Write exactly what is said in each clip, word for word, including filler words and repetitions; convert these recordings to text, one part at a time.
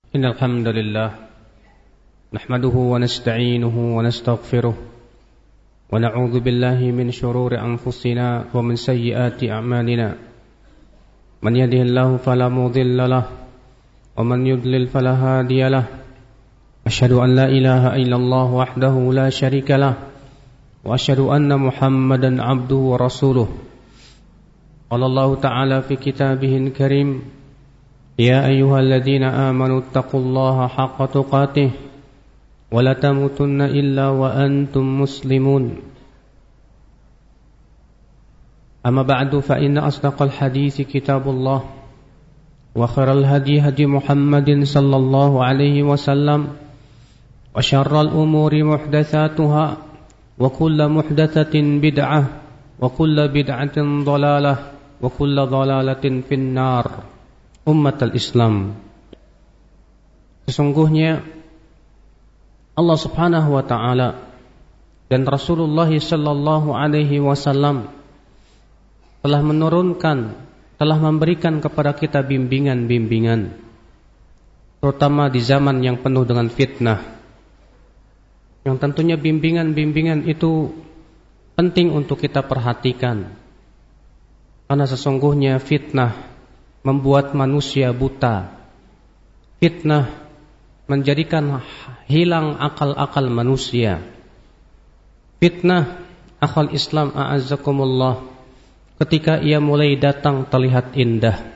إن الحمد لله نحمده ونستعينه ونستغفره ونعوذ بالله من شرور أنفسنا ومن سيئات أعمالنا من يهده الله فلا مضل له ومن يضلل فلا هادي له أشهد أن لا إله إلا الله وحده لا شريك له وأشهد أن محمدا عبده ورسوله قال الله تعالى في كتابه الكريم يا أيها الذين آمنوا اتقوا الله حق تقاته ولا تموتن إلا وأنتم مسلمون أما بعد فإن أصدق الحديث كتاب الله وخير الهدي هدي محمد صلى الله عليه وسلم وشر الأمور محدثاتها وكل محدثة بدعة وكل بدعة ضلالة وكل ضلالة في النار. Umat al-Islam, sesungguhnya Allah subhanahu wa ta'ala dan Rasulullah sallallahu alaihi wasallam telah menurunkan, telah memberikan kepada kita bimbingan-bimbingan, terutama di zaman yang penuh dengan fitnah, yang tentunya bimbingan-bimbingan itu penting untuk kita perhatikan, karena sesungguhnya fitnah membuat manusia buta. Fitnah menjadikan hilang akal-akal manusia. Fitnah, akhal Islam a'azzakumullah, ketika ia mulai datang terlihat indah.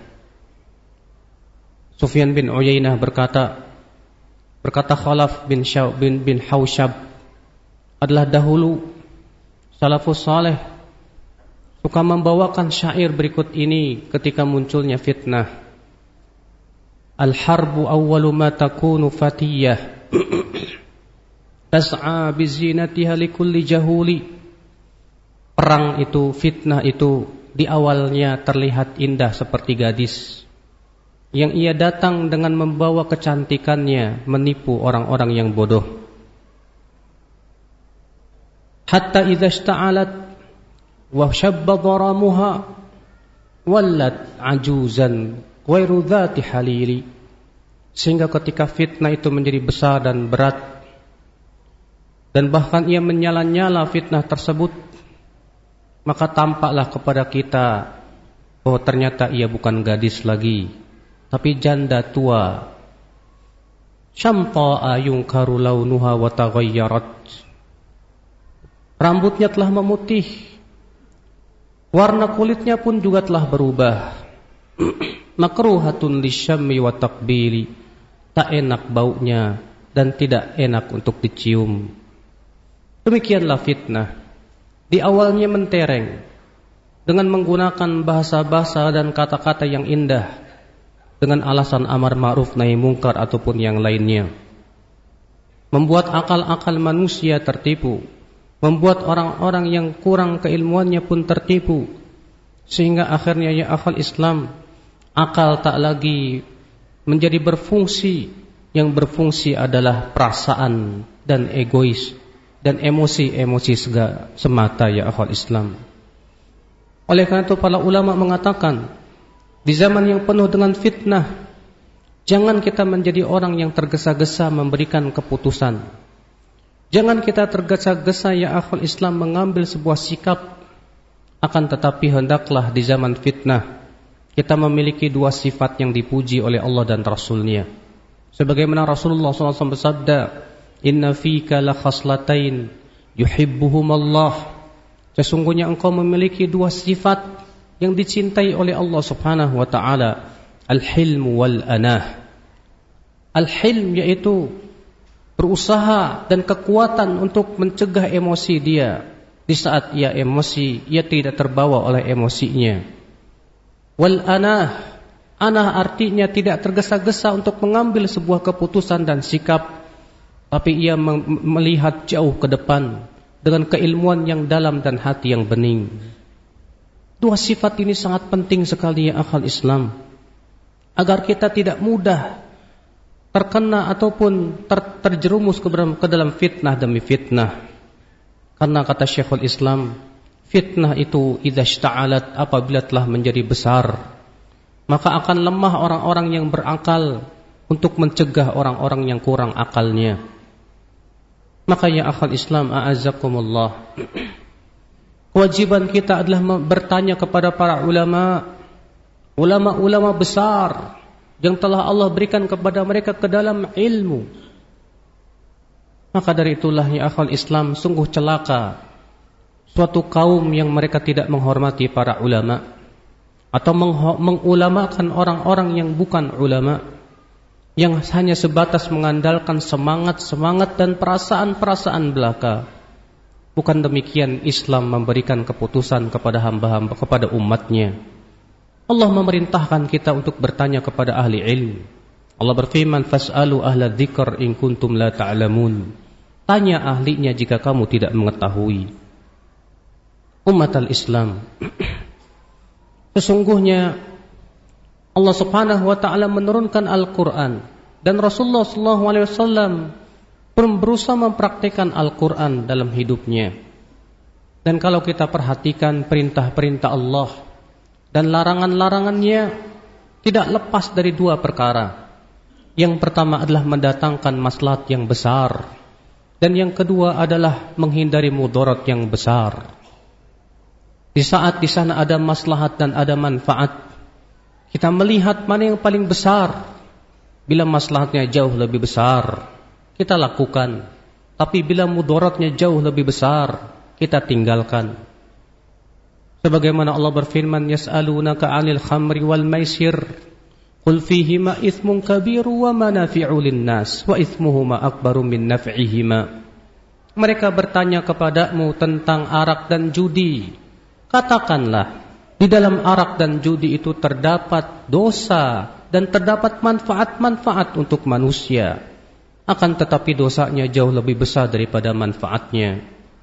Sufyan bin Uyainah berkata, berkata Khalaf bin Shaw, bin, bin Haushab adalah dahulu salafus saleh suka membawakan syair berikut ini ketika munculnya fitnah. Al-harbu awwalu ma takunu fatiyah tas'a bizinatiha likulli jahuli. Perang itu, fitnah itu di awalnya terlihat indah seperti gadis yang ia datang dengan membawa kecantikannya menipu orang-orang yang bodoh. Hatta idza ishta'alat wa shabba dharamuha wallat ajuzan ghairu dhati halili. Sehingga ketika fitnah itu menjadi besar dan berat, dan bahkan ia menyala-nyala fitnah tersebut, maka tampaklah kepada kita bahwa ternyata ia bukan gadis lagi, tapi janda tua. Syamta'a yunkaru launuha wa taghayyarat. Rambutnya telah memutih, warna kulitnya pun juga telah berubah. Makruhatun lisyammi wa takbili. Tak enak baunya dan tidak enak untuk dicium. Demikianlah fitnah. Di awalnya mentereng dengan menggunakan bahasa-bahasa dan kata-kata yang indah, dengan alasan amar ma'ruf nahi mungkar ataupun yang lainnya, membuat akal-akal manusia tertipu, membuat orang-orang yang kurang keilmuannya pun tertipu, sehingga akhirnya ya akal Islam, akal tak lagi menjadi berfungsi. Yang berfungsi adalah perasaan dan egois dan emosi-emosi semata ya akal Islam. Oleh karena itu para ulama mengatakan, di zaman yang penuh dengan fitnah, jangan kita menjadi orang yang tergesa-gesa memberikan keputusan. Jangan kita tergesa-gesa ya akhul Islam mengambil sebuah sikap. Akan tetapi hendaklah di zaman fitnah kita memiliki dua sifat yang dipuji oleh Allah dan Rasulnya. Sebagaimana Rasulullah shallallahu alaihi wasallam bersabda, Inna fika la khaslatain yuhibbuhumallah. Sesungguhnya engkau memiliki dua sifat yang dicintai oleh Allah subhanahu wa ta'ala. Al-hilm wal-anah. Al-hilm yaitu berusaha dan kekuatan untuk mencegah emosi dia. Di saat ia emosi, ia tidak terbawa oleh emosinya. Wal-anah, anah artinya tidak tergesa-gesa untuk mengambil sebuah keputusan dan sikap, tapi ia melihat jauh ke depan dengan keilmuan yang dalam dan hati yang bening. Dua sifat ini sangat penting sekali ya akal Islam, agar kita tidak mudah terkena ataupun ter, terjerumus ke dalam, ke dalam fitnah demi fitnah. Karena kata Syekhul Islam, fitnah itu idza ishta'alat, apabila telah menjadi besar, maka akan lemah orang-orang yang berakal untuk mencegah orang-orang yang kurang akalnya. Maka ya akhal Islam, a'azzakumullah, kewajiban kita adalah bertanya kepada para ulama, ulama-ulama besar yang telah Allah berikan kepada mereka ke dalam ilmu. Maka dari itulah ya akhal Islam, sungguh celaka suatu kaum yang mereka tidak menghormati para ulama atau mengulamakan orang-orang yang bukan ulama, yang hanya sebatas mengandalkan semangat-semangat dan perasaan-perasaan belaka. Bukan demikian Islam memberikan keputusan kepada hamba-hamba, kepada umatnya. Allah memerintahkan kita untuk bertanya kepada ahli ilmu. Allah berfirman, fas'alu ahla dzikr in kuntum la ta'lamun. Tanya ahlinya jika kamu tidak mengetahui. Umat al-Islam, sesungguhnya Allah subhanahu wa ta'ala menurunkan Al-Quran, dan Rasulullah sallallahu alaihi wasallam pun berusaha mempraktikkan Al-Quran dalam hidupnya. Dan kalau kita perhatikan perintah-perintah Allah dan larangan-larangannya, tidak lepas dari dua perkara. Yang pertama adalah mendatangkan maslahat yang besar, dan yang kedua adalah menghindari mudarat yang besar. Di saat di sana ada maslahat dan ada manfaat, kita melihat mana yang paling besar. Bila maslahatnya jauh lebih besar, kita lakukan. Tapi bila mudaratnya jauh lebih besar, kita tinggalkan. Sebagaimana Allah berfirman, yas'alunaka 'anil khamri wal maisir, qul fihima itsmun kabiru wa manafi'u lin-nas wa itsmuhuma akbaru min naf'ihima. Mereka bertanya kepadamu tentang arak dan judi. Katakanlah, di dalam arak dan judi itu terdapat dosa dan terdapat manfaat-manfaat untuk manusia. Akan tetapi dosanya jauh lebih besar daripada manfaatnya.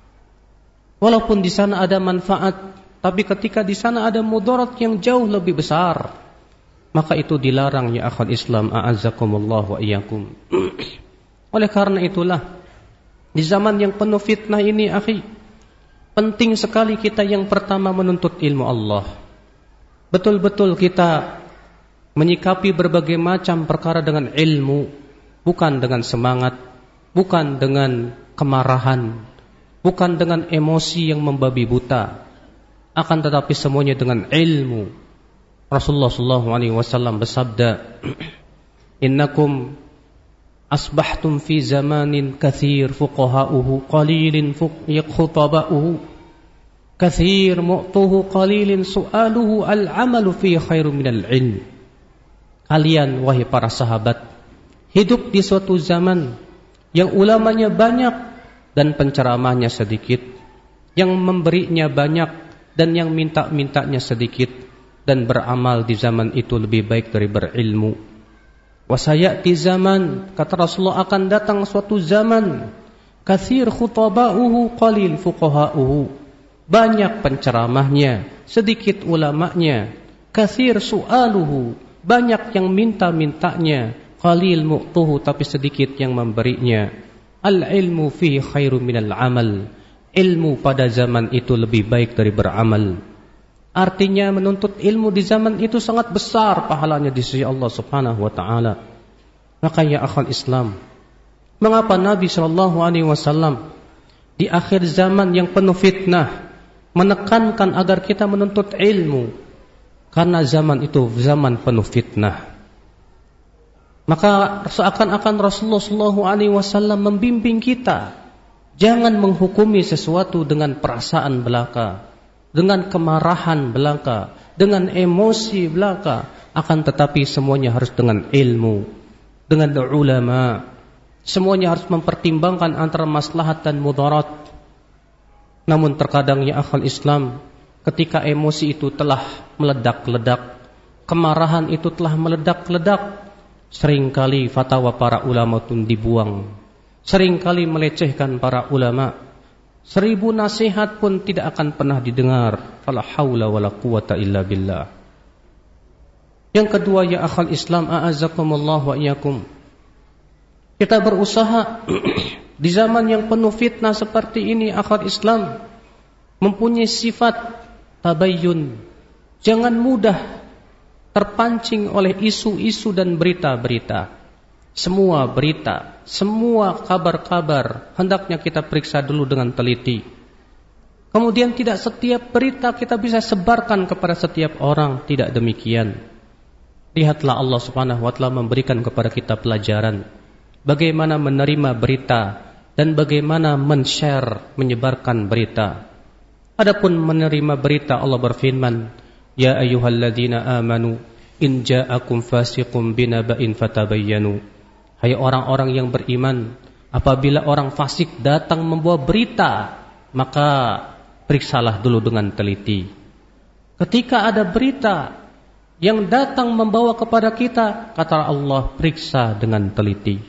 Walaupun di sana ada manfaat, tapi ketika di sana ada mudarat yang jauh lebih besar, maka itu dilarang ya akhwat Islam, a'azzakumullah wa iyyakum. Oleh karena itulah, di zaman yang penuh fitnah ini, akhi, penting sekali kita yang pertama menuntut ilmu Allah. Betul-betul kita menyikapi berbagai macam perkara dengan ilmu, bukan dengan semangat, bukan dengan kemarahan, bukan dengan emosi yang membabi buta, akan tetapi semuanya dengan ilmu. Rasulullah sallallahu alaihi wasallam bersabda, innakum asbahtum fi zamanin kathir fuqaha'uhu qalilin khutaba'uhu kathir mu'tuhu qalilin su'aluhu al-amalu fi khairu minal ilm. Kalian wahai para sahabat hidup di suatu zaman yang ulamanya banyak dan penceramahnya sedikit, yang memberinya banyak dan yang minta-mintanya sedikit, dan beramal di zaman itu lebih baik dari berilmu. Wasayati zaman, kata Rasulullah, akan datang suatu zaman, kathir khutaba'uhu qalil fuqaha'uhu, banyak penceramahnya, sedikit ulamanya. Kathir su'aluhu, banyak yang minta-mintanya. Qalil mu'tuhu, tapi sedikit yang memberinya. Al-ilmu fihi khairu minal amal, ilmu pada zaman itu lebih baik dari beramal. Artinya menuntut ilmu di zaman itu sangat besar pahalanya di sisi Allah subhanahu wa ta'ala. Maka ya akhal Islam, mengapa Nabi sallallahu alaihi wasallam di akhir zaman yang penuh fitnah menekankan agar kita menuntut ilmu? Karena zaman itu zaman penuh fitnah. Maka seakan-akan Rasulullah sallallahu alaihi wasallam membimbing kita, jangan menghukumi sesuatu dengan perasaan belaka, dengan kemarahan belaka, dengan emosi belaka, akan tetapi semuanya harus dengan ilmu, dengan ulama. Semuanya harus mempertimbangkan antara maslahat dan mudarat. Namun terkadang ya akhal Islam, ketika emosi itu telah meledak-ledak, kemarahan itu telah meledak-ledak, seringkali fatwa para ulama itu dibuang, seringkali melecehkan para ulama. Seribu nasihat pun tidak akan pernah didengar. Fala haula wala quwata illa billah. Yang kedua ya akhal Islam, a'azzakumullah wa iyyakum, kita berusaha di zaman yang penuh fitnah seperti ini, akhal Islam, mempunyai sifat tabayyun. Jangan mudah terpancing oleh isu-isu dan berita-berita. semua berita, semua kabar-kabar hendaknya kita periksa dulu dengan teliti. Kemudian tidak setiap berita kita bisa sebarkan kepada setiap orang, tidak demikian. Lihatlah Allah Subhanahu wa taala memberikan kepada kita pelajaran bagaimana menerima berita dan bagaimana men-share, menyebarkan berita. Adapun menerima berita, Allah berfirman, "Ya ayyuhalladzina amanu in ja'akum fasiqun binaba'in fatabayyanu." Hai orang-orang yang beriman, apabila orang fasik datang membawa berita, maka periksalah dulu dengan teliti. Ketika ada berita yang datang membawa kepada kita, kata Allah, periksa dengan teliti.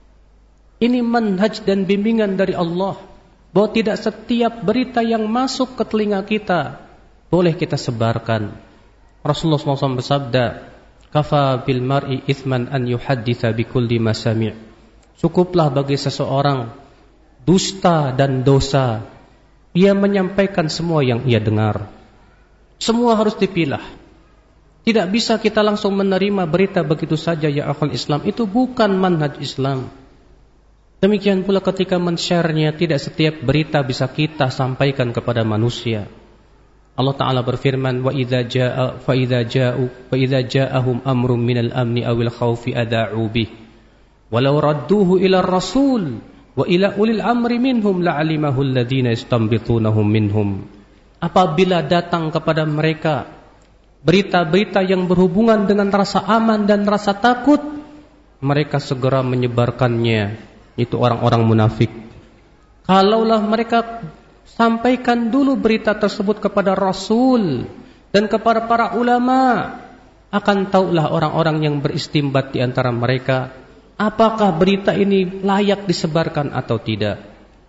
Ini manhaj dan bimbingan dari Allah, bahwa tidak setiap berita yang masuk ke telinga kita boleh kita sebarkan. Rasulullah shallallahu alaihi wasallam bersabda, "Kafa bil mar'i ithman an yuhadditha bi kulli ma sami'." Cukuplah bagi seseorang dusta dan dosa ia menyampaikan semua yang ia dengar. Semua harus dipilah. Tidak bisa kita langsung menerima berita begitu saja, ya akhul Islam. Itu bukan manhaj Islam. Demikian pula ketika men-share-nya, tidak setiap berita bisa kita sampaikan kepada manusia. Allah Ta'ala berfirman, "Wa idza jaa fa idza jaa'u fa idza ja'ahum amrun minal amni awil khaufi ada'u bih. Walau radduhu ila ar-rasul wa ila ulil amri minhum la'alimahu alladhina yastanbitunahu minhum." Apabila datang kepada mereka berita-berita yang berhubungan dengan rasa aman dan rasa takut, mereka segera menyebarkannya. Itu orang-orang munafik. Kalaulah mereka sampaikan dulu berita tersebut kepada Rasul dan kepada para ulama, akan tahulah orang-orang yang beristimbat di antara mereka apakah berita ini layak disebarkan atau tidak.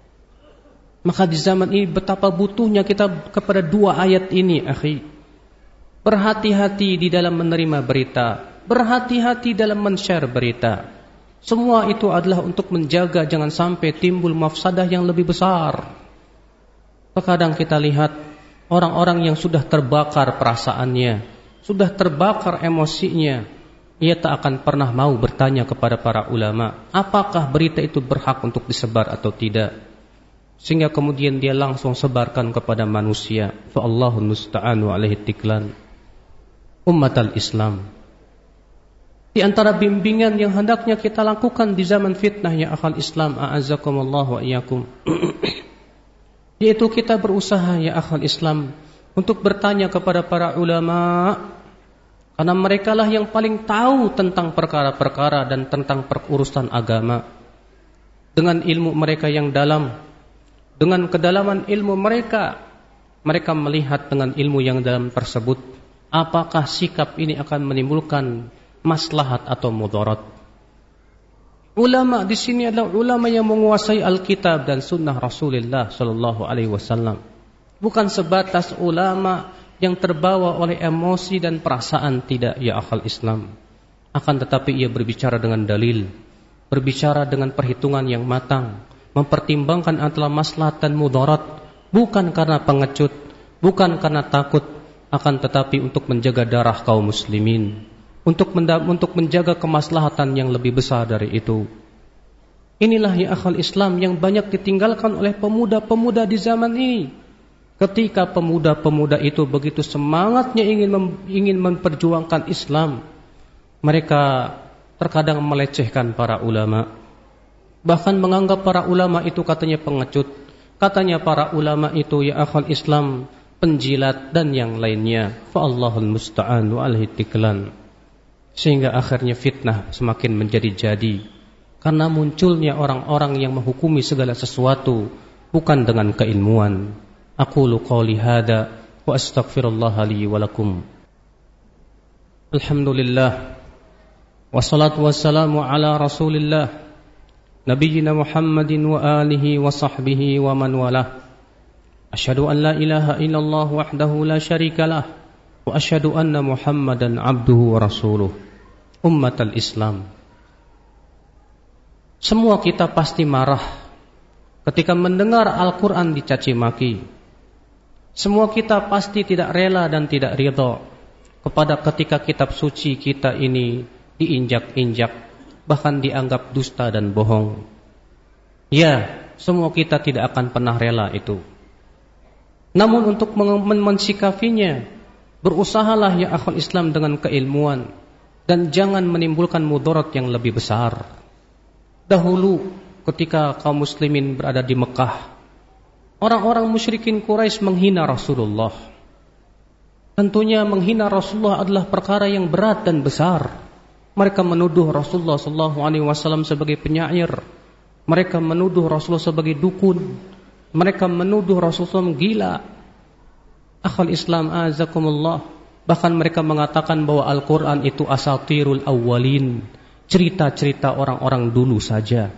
Maka di zaman ini betapa butuhnya kita kepada dua ayat ini, akhi. Berhati-hati di dalam menerima berita, berhati-hati dalam men-share berita. Semua itu adalah untuk menjaga jangan sampai timbul mafsadah yang lebih besar. Terkadang kita lihat orang-orang yang sudah terbakar perasaannya, sudah terbakar emosinya, ia tak akan pernah mau bertanya kepada para ulama, apakah berita itu berhak untuk disebar atau tidak. Sehingga kemudian dia langsung sebarkan kepada manusia. Fa Allahul musta'anu alaihi tiklan. Ummatal Islam, di antara bimbingan yang hendaknya kita lakukan di zaman fitnah, ya akhal Islam, a'azzakumullah wa iyyakum, yaitu kita berusaha, ya akhal Islam, untuk bertanya kepada para ulama, karena merekalah yang paling tahu tentang perkara-perkara dan tentang perurusan agama. Dengan ilmu mereka yang dalam, dengan kedalaman ilmu mereka, mereka melihat dengan ilmu yang dalam tersebut, apakah sikap ini akan menimbulkan maslahat atau mudarat. Ulama di sini adalah ulama yang menguasai Alkitab dan Sunnah Rasulullah Sallallahu Alaihi Wasallam, bukan sebatas ulama yang terbawa oleh emosi dan perasaan, tidak, ya akhal Islam. Akan tetapi ia berbicara dengan dalil, berbicara dengan perhitungan yang matang, mempertimbangkan antara maslahat dan mudarat, bukan karena pengecut, bukan karena takut, akan tetapi untuk menjaga darah kaum muslimin, Untuk untuk menjaga kemaslahatan yang lebih besar dari itu. Inilah, ya akhal Islam, yang banyak ditinggalkan oleh pemuda-pemuda di zaman ini. Ketika pemuda-pemuda itu begitu semangatnya ingin mem, ingin memperjuangkan Islam, mereka terkadang melecehkan para ulama, bahkan menganggap para ulama itu katanya pengecut, katanya para ulama itu, ya akhal Islam, penjilat dan yang lainnya. Fa Allahul musta'an wa alaihi tiklan. Sehingga akhirnya fitnah semakin menjadi-jadi karena munculnya orang-orang yang menghukumi segala sesuatu bukan dengan keilmuan. Aqulu qouli hadza wa astaghfirullah li wa lakum. Alhamdulillah wassalatu wassalamu ala Rasulillah nabiyyina Muhammadin wa alihi wa sahbihi wa man walah. Asyhadu an la ilaha illallah wahdahu la syarikalah wa asyhadu anna Muhammadan abduhu wa rasuluh. Ummatal Islam, semua kita pasti marah ketika mendengar Al-Quran dicaci maki. Semua kita pasti tidak rela dan tidak ridha kepada ketika kitab suci kita ini diinjak-injak, bahkan dianggap dusta dan bohong. Ya, semua kita tidak akan pernah rela itu. Namun untuk mensikapinya, berusahalah ya akhul Islam dengan keilmuan dan jangan menimbulkan mudarat yang lebih besar. Dahulu ketika kaum muslimin berada di Mekah, orang-orang musyrikin Quraisy menghina Rasulullah. Tentunya menghina Rasulullah adalah perkara yang berat dan besar. Mereka menuduh Rasulullah sallallahu alaihi wasallam sebagai penyair. Mereka menuduh Rasulullah sebagai dukun. Mereka menuduh Rasulullah gila. Akhul Islam azakumullah. Bahkan mereka mengatakan bahwa Al-Quran itu asatirul awwalin, cerita-cerita orang-orang dulu saja.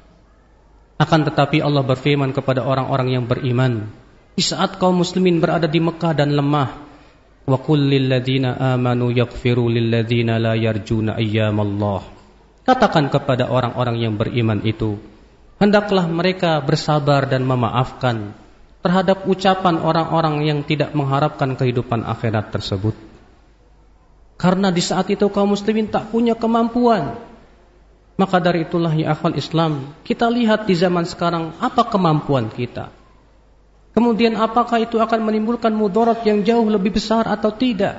Akan tetapi Allah berfirman kepada orang-orang yang beriman, di saat kaum muslimin berada di Mekah dan lemah, wa qul lil ladzina amanu yaghfiru lil ladzina la yarjuna ayyamallah. Katakan kepada orang-orang yang beriman itu, hendaklah mereka bersabar dan memaafkan terhadap ucapan orang-orang yang tidak mengharapkan kehidupan akhirat tersebut. Karena di saat itu kaum muslimin tak punya kemampuan. Maka dari itulah ya akhwal Islam, kita lihat di zaman sekarang apa kemampuan kita. Kemudian apakah itu akan menimbulkan mudarat yang jauh lebih besar atau tidak?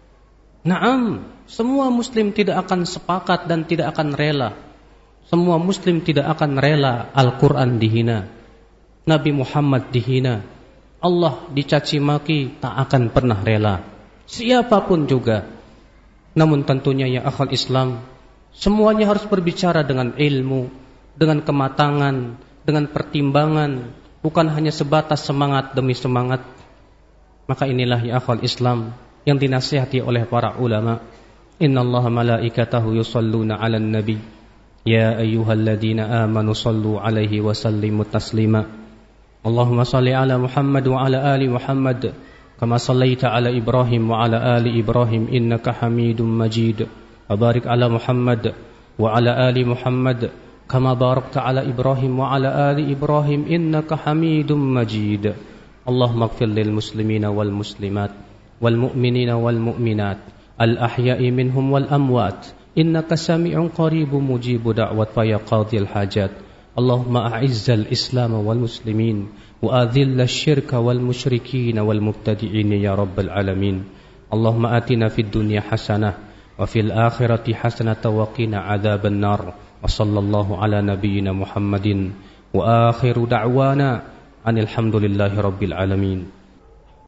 Naam, semua muslim tidak akan sepakat dan tidak akan rela. Semua muslim tidak akan rela Al-Quran dihina, Nabi Muhammad dihina, Allah dicaci maki, tak akan pernah rela. Siapapun juga. Namun tentunya ya akhwal Islam, semuanya harus berbicara dengan ilmu, dengan kematangan, dengan pertimbangan, bukan hanya sebatas semangat demi semangat. Maka inilah ya akhwal Islam yang dinasihati oleh para ulama. Innallaha malaikatahu yusalluna 'alan nabi ya ayyuhalladzina amanu sallu 'alaihi wa sallimu taslima. Allahumma salli 'ala Muhammad wa 'ala ali Muhammad kama sallaita 'ala Ibrahim wa 'ala ali Ibrahim innaka Hamidum Majid. Wa barik 'ala Muhammad wa 'ala ali Muhammad kama barakta 'ala Ibrahim wa 'ala ali Ibrahim innaka Hamidum Majid. Allahumma ighfir lil muslimina wal muslimat wal mu'minina wal mu'minat al ahya'i minhum wal amwat innaka sami'un qaribun mujibu da'wat ya qadhil hajat. Allahumma a'izzal Islam wal muslimin wa adhillal syirka wal musyrikin wal mubtadi'in ya rabbal alamin. Allahumma atina fid dunya hasanah wa fil akhirati hasanah wa qina adzaban nar. Wa sallallahu ala nabiyyina Muhammadin wa akhiru da'wana anil hamdulillahi rabbil alamin.